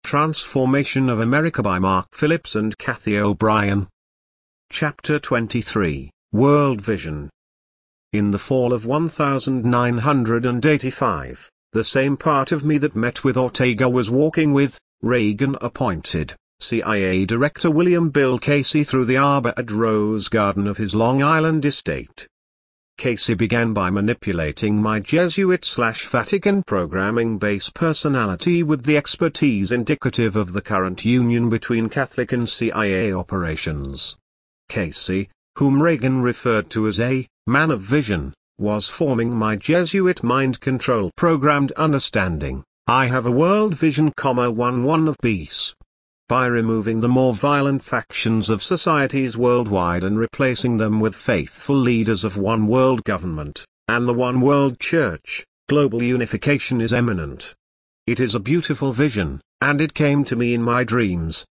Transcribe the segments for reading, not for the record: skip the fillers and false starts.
Transformation of America by Mark Phillips and Kathy O'Brien. Chapter 23, World Vision. In the fall of 1985, the same part of me that met with Ortega was walking with Reagan-appointed CIA Director William Bill Casey through the arbor at Rose Garden of his Long Island estate. Casey began by manipulating my Jesuit/Vatican programming base personality with the expertise indicative of the current union between Catholic and CIA operations. Casey, whom Reagan referred to as a man of vision, was forming my Jesuit mind control programmed understanding. I have a world vision, one of peace. By removing the more violent factions of societies worldwide and replacing them with faithful leaders of one world government, and the one world church, global unification is imminent. It is a beautiful vision, and it came to me in my dreams.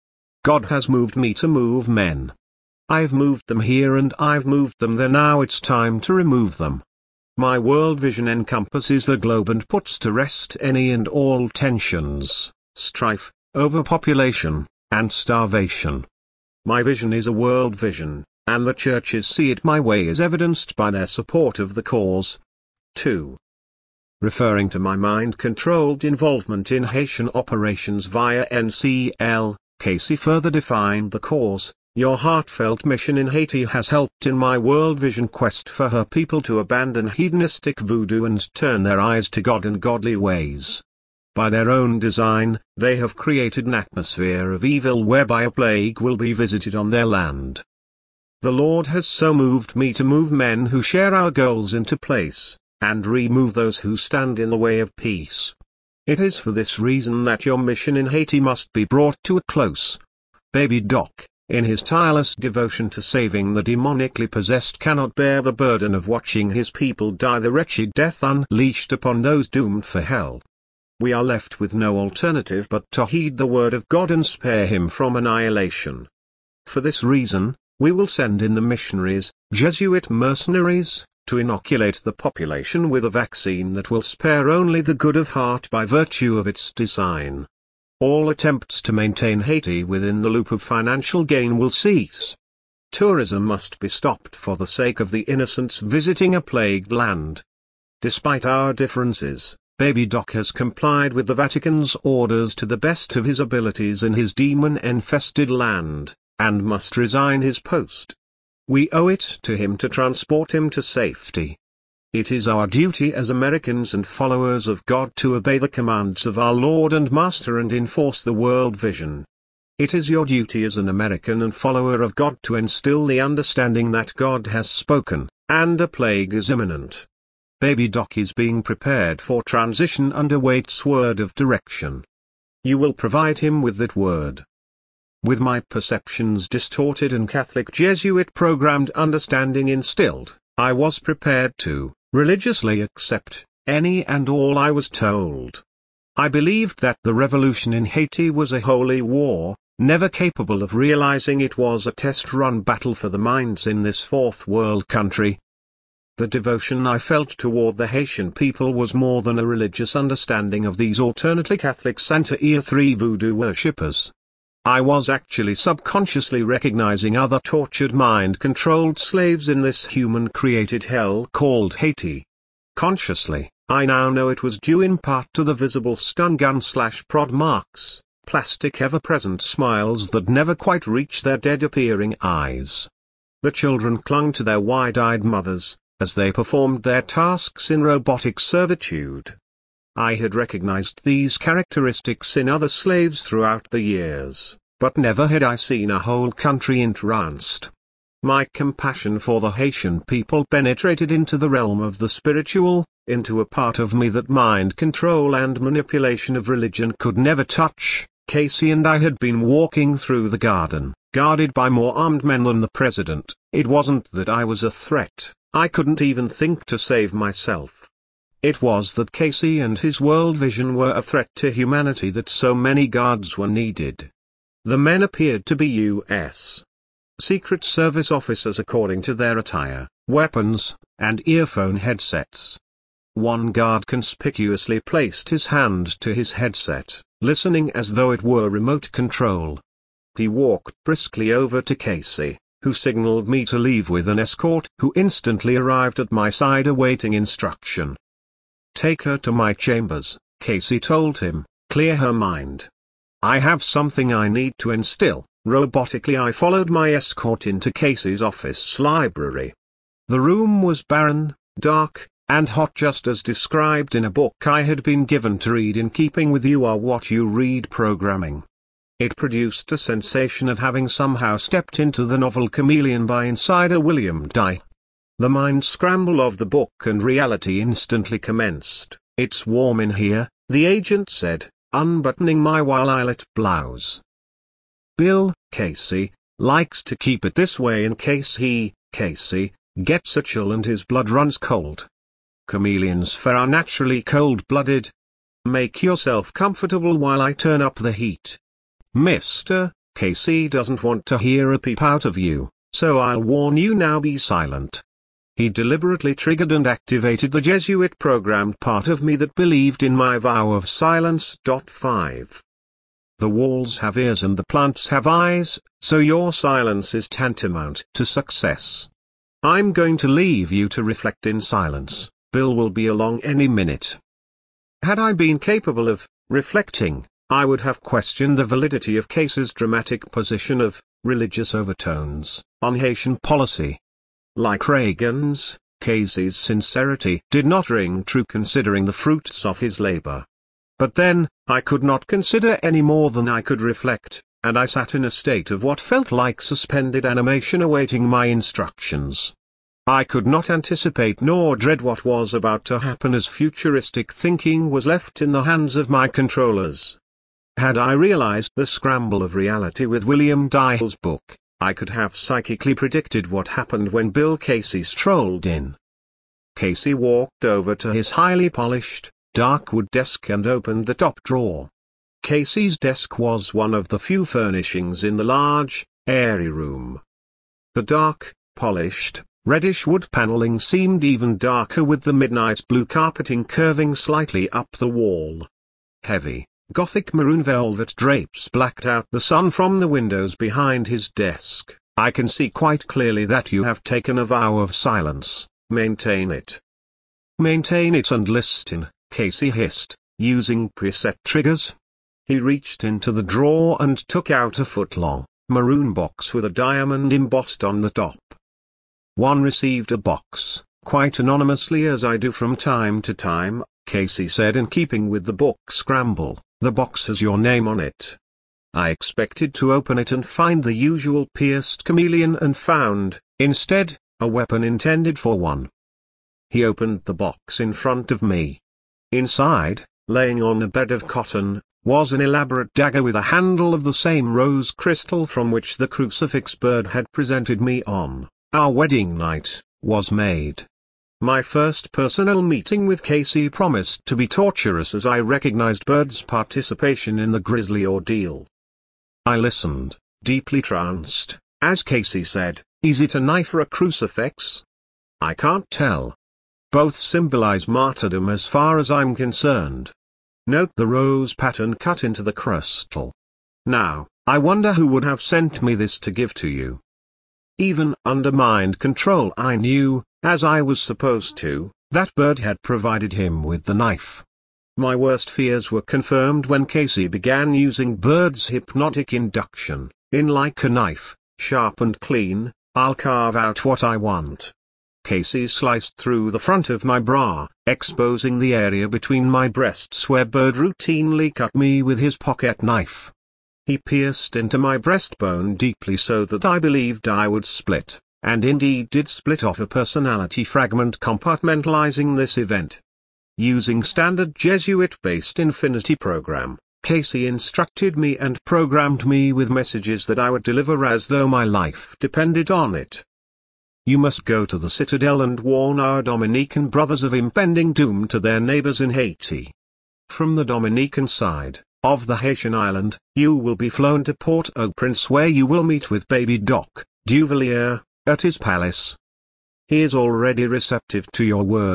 God has moved me to move men. I've moved them here and I've moved them there, now it's time to remove them. My world vision encompasses the globe and puts to rest any and all tensions, strife, overpopulation, and starvation. My vision is a world vision, and the churches see it my way as evidenced by their support of the cause. 2. Referring to my mind-controlled involvement in Haitian operations via NCL, Casey further defined the cause. Your heartfelt mission in Haiti has helped in my world vision quest for her people to abandon hedonistic voodoo and turn their eyes to God and godly ways. By their own design, they have created an atmosphere of evil whereby a plague will be visited on their land. The Lord has so moved me to move men who share our goals into place, and remove those who stand in the way of peace. It is for this reason that your mission in Haiti must be brought to a close. Baby Doc, in his tireless devotion to saving the demonically possessed, cannot bear the burden of watching his people die the wretched death unleashed upon those doomed for hell. We are left with no alternative but to heed the word of God and spare him from annihilation. For this reason, we will send in the missionaries, Jesuit mercenaries, to inoculate the population with a vaccine that will spare only the good of heart by virtue of its design. All attempts to maintain Haiti within the loop of financial gain will cease. Tourism must be stopped for the sake of the innocents visiting a plagued land. Despite our differences, Baby Doc has complied with the Vatican's orders to the best of his abilities in his demon-infested land, and must resign his post. We owe it to him to transport him to safety. It is our duty as Americans and followers of God to obey the commands of our Lord and Master and enforce the world vision. It is your duty as an American and follower of God to instill the understanding that God has spoken, and a plague is imminent. Baby Doc is being prepared for transition under Waite's word of direction. You will provide him with that word. With my perceptions distorted and Catholic Jesuit programmed understanding instilled, I was prepared to religiously accept any and all I was told. I believed that the revolution in Haiti was a holy war, never capable of realizing it was a test-run battle for the minds in this fourth world country. The devotion I felt toward the Haitian people was more than a religious understanding of these alternately Catholic Santa Ia 3 voodoo worshippers. I was actually subconsciously recognizing other tortured mind-controlled slaves in this human-created hell called Haiti. Consciously, I now know it was due in part to the visible stun gun/prod marks, plastic ever-present smiles that never quite reach their dead-appearing eyes. The children clung to their wide-eyed mothers, as they performed their tasks in robotic servitude. I had recognized these characteristics in other slaves throughout the years, but never had I seen a whole country entranced. My compassion for the Haitian people penetrated into the realm of the spiritual, into a part of me that mind control and manipulation of religion could never touch. Casey and I had been walking through the garden, guarded by more armed men than the president. It wasn't that I was a threat. I couldn't even think to save myself. It was that Casey and his world vision were a threat to humanity, that so many guards were needed. The men appeared to be U.S. Secret Service officers according to their attire, weapons, and earphone headsets. One guard conspicuously placed his hand to his headset, listening as though it were remote control. He walked briskly over to Casey, who signaled me to leave with an escort who instantly arrived at my side awaiting instruction. "Take her to my chambers," Casey told him, "clear her mind. I have something I need to instill." Robotically I followed my escort into Casey's office library. The room was barren, dark, and hot, just as described in a book I had been given to read in keeping with You Are What You Read programming. It produced a sensation of having somehow stepped into the novel Chameleon by insider William Dye. The mind scramble of the book and reality instantly commenced. "It's warm in here," the agent said, unbuttoning my violet blouse. "Bill, Casey, likes to keep it this way in case he, Casey, gets a chill and his blood runs cold. Chameleons are naturally cold-blooded. Make yourself comfortable while I turn up the heat. Mr. Casey doesn't want to hear a peep out of you, so I'll warn you now, be silent." He deliberately triggered and activated the Jesuit-programmed part of me that believed in my vow of silence. 5. The walls have ears and the plants have eyes, so your silence is tantamount to success. I'm going to leave you to reflect in silence. Bill will be along any minute. Had I been capable of reflecting, I would have questioned the validity of Casey's dramatic position of religious overtones on Haitian policy. Like Reagan's, Casey's sincerity did not ring true considering the fruits of his labor. But then, I could not consider any more than I could reflect, and I sat in a state of what felt like suspended animation awaiting my instructions. I could not anticipate nor dread what was about to happen as futuristic thinking was left in the hands of my controllers. Had I realized the scramble of reality with William Dye's book, I could have psychically predicted what happened when Bill Casey strolled in. Casey walked over to his highly polished, dark wood desk and opened the top drawer. Casey's desk was one of the few furnishings in the large, airy room. The dark, polished, reddish wood paneling seemed even darker with the midnight blue carpeting curving slightly up the wall. Heavy, Gothic maroon velvet drapes blacked out the sun from the windows behind his desk. "I can see quite clearly that you have taken a vow of silence. Maintain it." "Maintain it and listen," Casey hissed, using preset triggers. He reached into the drawer and took out a foot-long, maroon box with a diamond embossed on the top. "One received a box, quite anonymously as I do from time to time," Casey said in keeping with the book scramble. "The box has your name on it." I expected to open it and find the usual pierced chameleon and found, instead, a weapon intended for one. He opened the box in front of me. Inside, laying on a bed of cotton, was an elaborate dagger with a handle of the same rose crystal from which the crucifix bird had presented me on our wedding night was made. My first personal meeting with Casey promised to be torturous as I recognized Bird's participation in the grisly ordeal. I listened, deeply tranced, as Casey said, "Is it a knife or a crucifix? I can't tell. Both symbolize martyrdom as far as I'm concerned. Note the rose pattern cut into the crystal. Now, I wonder who would have sent me this to give to you." Even under mind control I knew, as I was supposed to, that Bird had provided him with the knife. My worst fears were confirmed when Casey began using Bird's hypnotic induction. "In like a knife, sharp and clean, I'll carve out what I want." Casey sliced through the front of my bra, exposing the area between my breasts where Bird routinely cut me with his pocket knife. He pierced into my breastbone deeply so that I believed I would split, and indeed did split off a personality fragment compartmentalizing this event. Using standard Jesuit-based Infinity program, Casey instructed me and programmed me with messages that I would deliver as though my life depended on it. "You must go to the Citadel and warn our Dominican brothers of impending doom to their neighbors in Haiti. From the Dominican side of the Haitian island, you will be flown to Port-au-Prince where you will meet with Baby Doc Duvalier, at his palace. He is already receptive to your word,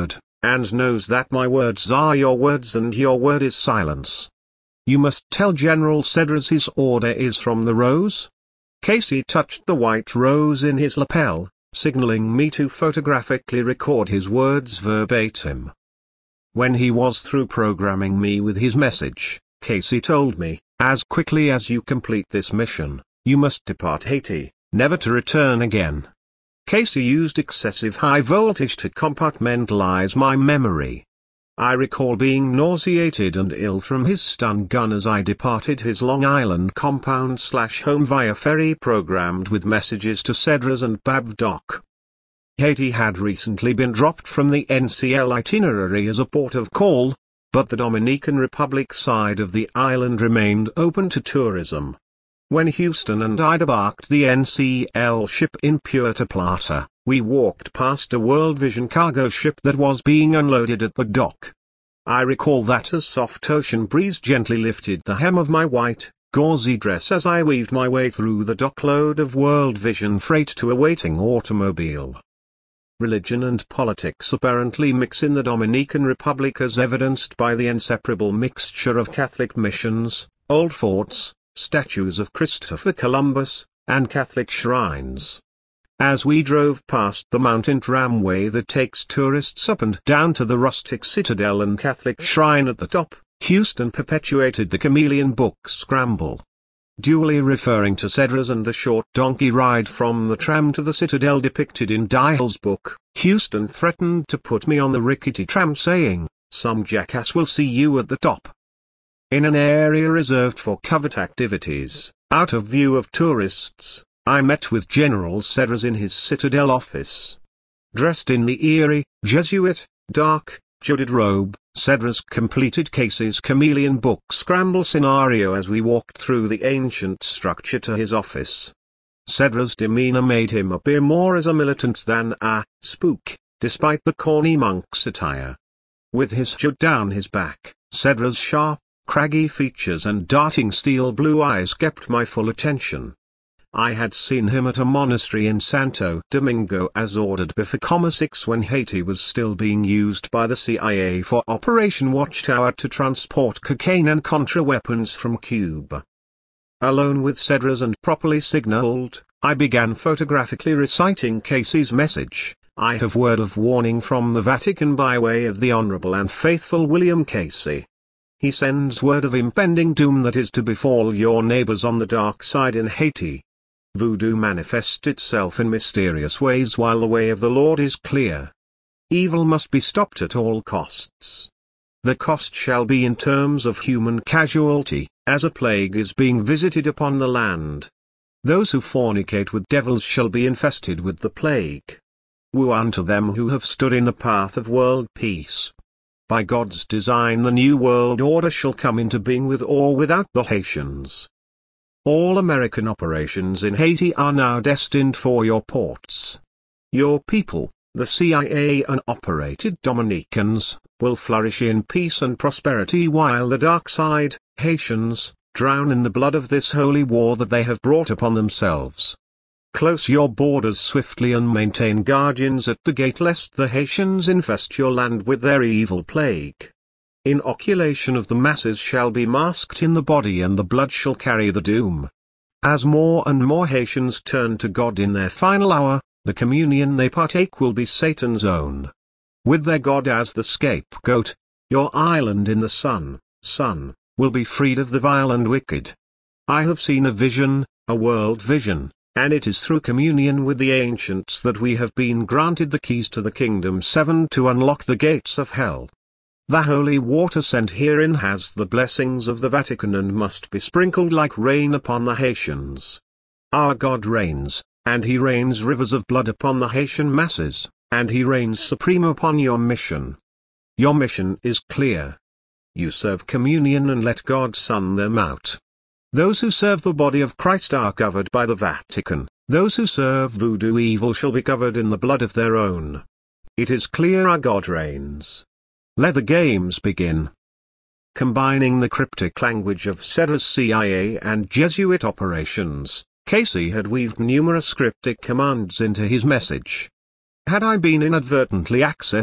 and knows that my words are your words and your word is silence. You must tell General Cedras his order is from the rose." Casey touched the white rose in his lapel, signaling me to photographically record his words verbatim. When he was through programming me with his message, Casey told me, "As quickly as you complete this mission, you must depart Haiti, never to return again." Casey used excessive high voltage to compartmentalize my memory. I recall being nauseated and ill from his stun gun as I departed his Long Island compound/home via ferry programmed with messages to Cedras and Babdoc. Haiti had recently been dropped from the NCL itinerary as a port of call, but the Dominican Republic side of the island remained open to tourism. When Houston and I debarked the NCL ship in Puerto Plata, we walked past a World Vision cargo ship that was being unloaded at the dock. I recall that a soft ocean breeze gently lifted the hem of my white, gauzy dress as I weaved my way through the dockload of World Vision freight to a waiting automobile. Religion and politics apparently mix in the Dominican Republic as evidenced by the inseparable mixture of Catholic missions, old forts, statues of Christopher Columbus, and Catholic shrines. As we drove past the mountain tramway that takes tourists up and down to the rustic citadel and Catholic shrine at the top, Houston perpetuated the chameleon book scramble. Duly referring to Cedras and the short donkey ride from the tram to the citadel depicted in Dial's book, Houston threatened to put me on the rickety tram saying, "Some jackass will see you at the top." In an area reserved for covert activities, out of view of tourists, I met with General Cedras in his citadel office. Dressed in the eerie, Jesuit, dark, jaded robe, Cedras completed Casey's chameleon book scramble scenario as we walked through the ancient structure to his office. Cedras' demeanor made him appear more as a militant than a spook, despite the corny monk's attire. With his hood down his back, Cedras' sharp, craggy features and darting steel blue eyes kept my full attention. I had seen him at a monastery in Santo Domingo as ordered before 6 when Haiti was still being used by the CIA for Operation Watchtower to transport cocaine and Contra weapons from Cuba. Alone with Cedras and properly signaled, I began photographically reciting Casey's message. "I have word of warning from the Vatican by way of the Honorable and Faithful William Casey. He sends word of impending doom that is to befall your neighbors on the dark side in Haiti. Voodoo manifests itself in mysterious ways while the way of the Lord is clear. Evil must be stopped at all costs. The cost shall be in terms of human casualty, as a plague is being visited upon the land. Those who fornicate with devils shall be infested with the plague. Woe unto them who have stood in the path of world peace. By God's design the new world order shall come into being with or without the Haitians. All American operations in Haiti are now destined for your ports. Your people, the CIA and operated Dominicans, will flourish in peace and prosperity while the dark side, Haitians, drown in the blood of this holy war that they have brought upon themselves. Close your borders swiftly and maintain guardians at the gate lest the Haitians infest your land with their evil plague. Inoculation of the masses shall be masked in the body and the blood shall carry the doom. As more and more Haitians turn to God in their final hour, the communion they partake will be Satan's own. With their God as the scapegoat, your island in the sun, will be freed of the vile and wicked. I have seen a vision, a world vision, and it is through communion with the ancients that we have been granted the keys to the Kingdom 7 to unlock the gates of hell. The holy water sent herein has the blessings of the Vatican and must be sprinkled like rain upon the Haitians. Our God reigns, and he rains rivers of blood upon the Haitian masses, and he reigns supreme upon your mission. Your mission is clear. You serve communion and let God sun them out. Those who serve the body of Christ are covered by the Vatican, those who serve voodoo evil shall be covered in the blood of their own. It is clear our God reigns. Let the games begin." Combining the cryptic language of Cedras' CIA and Jesuit operations, Casey had weaved numerous cryptic commands into his message. Had I been inadvertently accessed,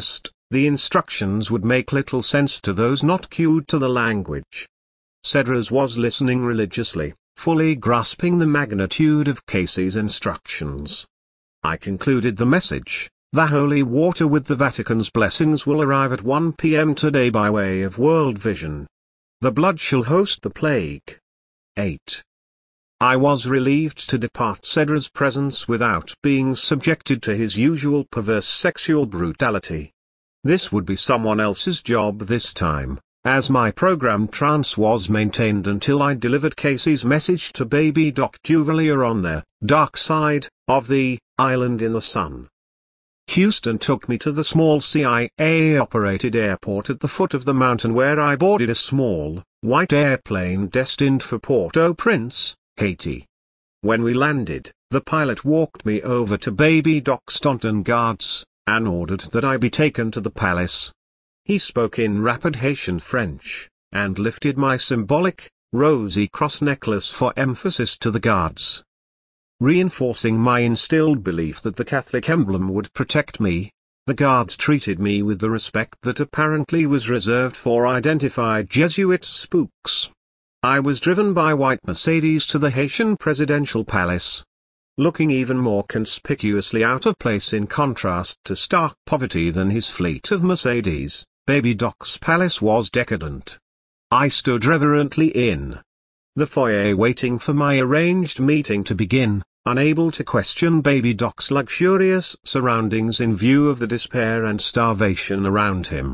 The instructions would make little sense to those not cued to the language. Cedras was listening religiously, fully grasping the magnitude of Casey's instructions. I concluded the message: "The holy water with the Vatican's blessings will arrive at 1 p.m. today by way of World Vision. The blood shall host the plague." 8. I was relieved to depart Cedra's presence without being subjected to his usual perverse sexual brutality. This would be someone else's job this time, as my program trance was maintained until I delivered Casey's message to Baby Doc Duvalier on the dark side of the island in the sun. Houston took me to the small CIA-operated airport at the foot of the mountain, where I boarded a small, white airplane destined for Port-au-Prince, Haiti. When we landed, the pilot walked me over to Baby Doc's Taunton guards, and ordered that I be taken to the palace. He spoke in rapid Haitian French, and lifted my symbolic, rosy cross necklace for emphasis to the guards. Reinforcing my instilled belief that the Catholic emblem would protect me, the guards treated me with the respect that apparently was reserved for identified Jesuit spooks. I was driven by white Mercedes to the Haitian presidential palace. Looking even more conspicuously out of place in contrast to stark poverty than his fleet of Mercedes, Baby Doc's palace was decadent. I stood reverently in the foyer waiting for my arranged meeting to begin, unable to question Baby Doc's luxurious surroundings in view of the despair and starvation around him.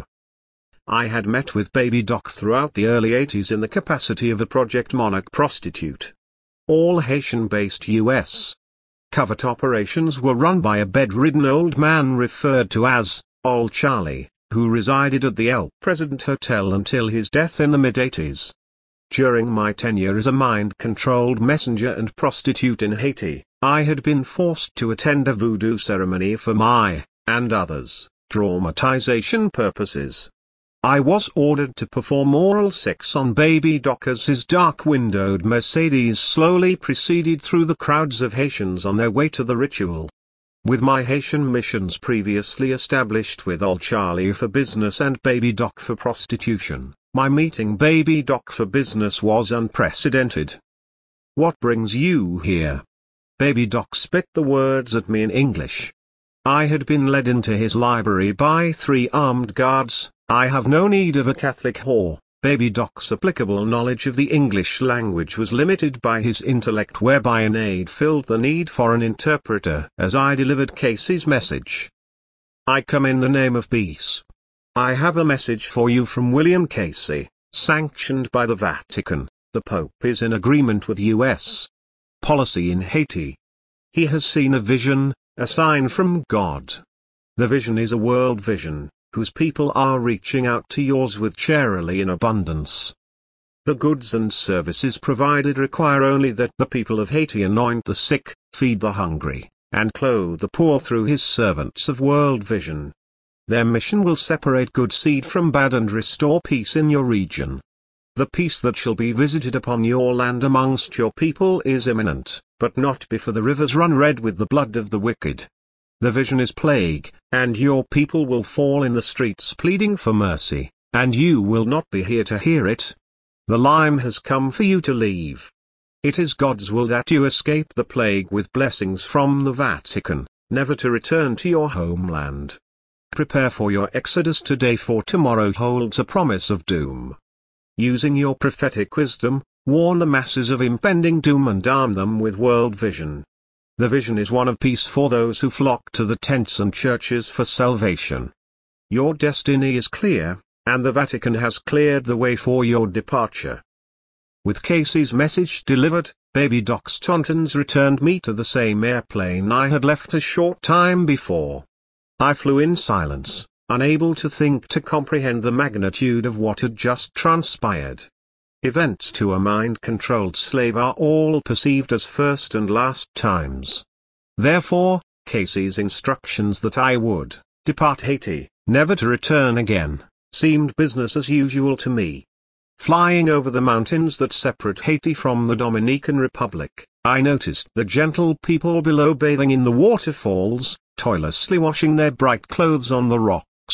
I had met with Baby Doc throughout the early 80s in the capacity of a Project Monarch prostitute. All Haitian-based U.S. covert operations were run by a bedridden old man referred to as Old Charlie, who resided at the El President Hotel until his death in the mid-80s. During my tenure as a mind-controlled messenger and prostitute in Haiti, I had been forced to attend a voodoo ceremony for my, and others, traumatization purposes. I was ordered to perform oral sex on Baby Doc as his dark-windowed Mercedes slowly proceeded through the crowds of Haitians on their way to the ritual. With my Haitian missions previously established with Old Charlie for business and Baby Doc for prostitution, my meeting Baby Doc for business was unprecedented. "What brings you here?" Baby Doc spit the words at me in English. I had been led into his library by 3 armed guards. I have no need of a Catholic whore. Baby Doc's applicable knowledge of the English language was limited by his intellect, whereby an aide filled the need for an interpreter as I delivered Casey's message. "I come in the name of peace. I have a message for you from William Casey, sanctioned by the Vatican. The Pope is in agreement with U.S. policy in Haiti. He has seen a vision, a sign from God. The vision is a world vision, whose people are reaching out to yours with charity in abundance. The goods and services provided require only that the people of Haiti anoint the sick, feed the hungry, and clothe the poor through his servants of World Vision. Their mission will separate good seed from bad and restore peace in your region. The peace that shall be visited upon your land amongst your people is imminent, but not before the rivers run red with the blood of the wicked. The vision is plague, and your people will fall in the streets pleading for mercy, and you will not be here to hear it. The time has come for you to leave. It is God's will that you escape the plague with blessings from the Vatican, never to return to your homeland. Prepare for your exodus today, for tomorrow holds a promise of doom. Using your prophetic wisdom, warn the masses of impending doom and arm them with world vision. The vision is one of peace for those who flock to the tents and churches for salvation. Your destiny is clear, and the Vatican has cleared the way for your departure." With Casey's message delivered, Baby Doc's Tauntons returned me to the same airplane I had left a short time before. I flew in silence, unable to think to comprehend the magnitude of what had just transpired. Events to a mind-controlled slave are all perceived as first and last times. Therefore, Casey's instructions that I would depart Haiti, never to return again, seemed business as usual to me. Flying over the mountains that separate Haiti from the Dominican Republic, I noticed the gentle people below bathing in the waterfalls, toilously washing their bright clothes on the rocks.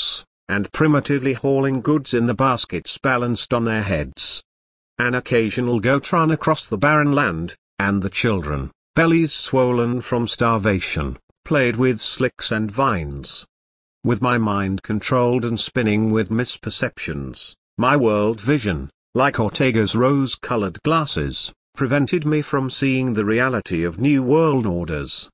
and primitively hauling goods in the baskets balanced on their heads. An occasional goat ran across the barren land, and the children, bellies swollen from starvation, played with slicks and vines. With my mind controlled and spinning with misperceptions, my world vision, like Ortega's rose-colored glasses, prevented me from seeing the reality of new world orders.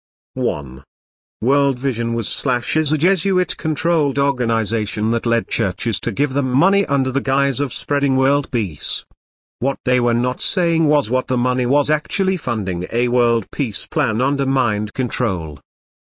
1. World Vision is a Jesuit-controlled organization that led churches to give them money under the guise of spreading world peace. What they were not saying was what the money was actually funding: a world peace plan under mind control.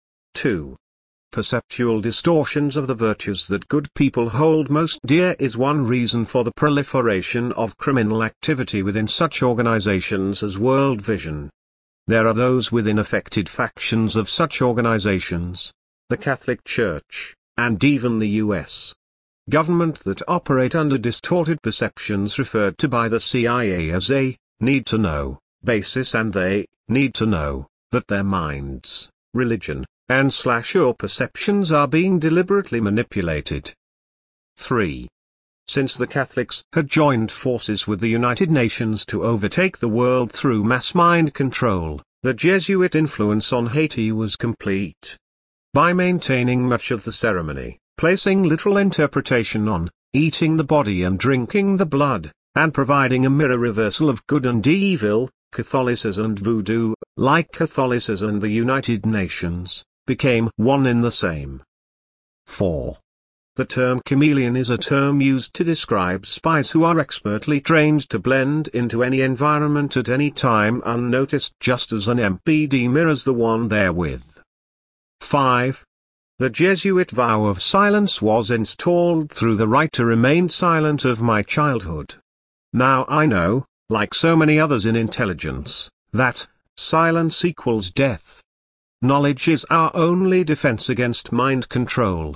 2. Perceptual distortions of the virtues that good people hold most dear is one reason for the proliferation of criminal activity within such organizations as World Vision. There are those within affected factions of such organizations, the Catholic Church, and even the U.S. government, that operate under distorted perceptions referred to by the CIA as a need-to-know basis, and they need to know that their minds, religion, and/or perceptions are being deliberately manipulated. 3. Since the Catholics had joined forces with the United Nations to overtake the world through mass mind control, the Jesuit influence on Haiti was complete. By maintaining much of the ceremony, placing literal interpretation on eating the body and drinking the blood, and providing a mirror reversal of good and evil, Catholicism and Voodoo, like Catholicism and the United Nations, became one in the same. 4. The term chameleon is a term used to describe spies who are expertly trained to blend into any environment at any time unnoticed, just as an MPD mirrors the one they're with. 5. The Jesuit vow of silence was installed through the right to remain silent of my childhood. Now I know, like so many others in intelligence, that silence equals death. Knowledge is our only defense against mind control.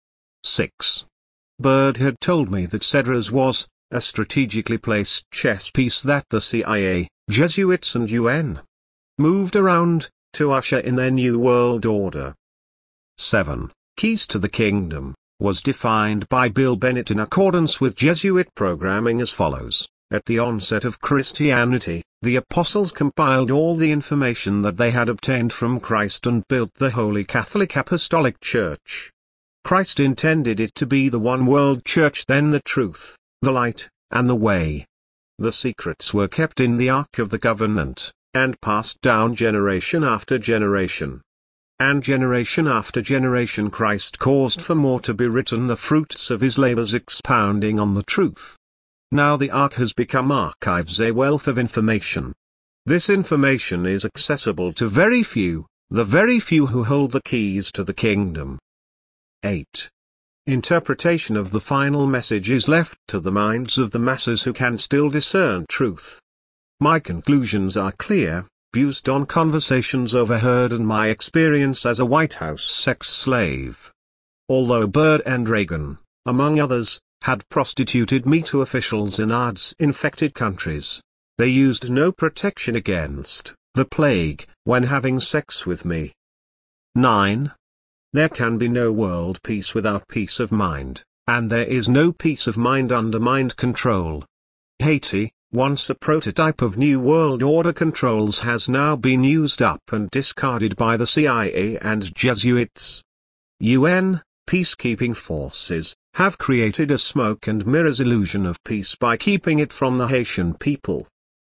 6. Byrd had told me that Cedras was a strategically placed chess piece that the CIA, Jesuits and UN moved around to usher in their new world order. 7. Keys to the Kingdom was defined by Bill Bennett in accordance with Jesuit programming as follows. At the onset of Christianity, the apostles compiled all the information that they had obtained from Christ and built the Holy Catholic Apostolic Church. Christ intended it to be the one world church, then the truth, the light, and the way. The secrets were kept in the Ark of the Covenant, and passed down generation after generation. And generation after generation Christ caused for more to be written, the fruits of his labors expounding on the truth. Now the Ark has become archives, a wealth of information. This information is accessible to very few, the very few who hold the keys to the kingdom. 8. Interpretation of the final message is left to the minds of the masses who can still discern truth. My conclusions are clear, based on conversations overheard and my experience as a White House sex slave. Although Byrd and Reagan, among others, had prostituted me to officials in AIDS-infected countries, they used no protection against the plague when having sex with me. 9. There can be no world peace without peace of mind, and there is no peace of mind under mind control. Haiti, once a prototype of New World Order controls, has now been used up and discarded by the CIA and Jesuits. UN, peacekeeping forces, have created a smoke and mirrors illusion of peace by keeping it from the Haitian people.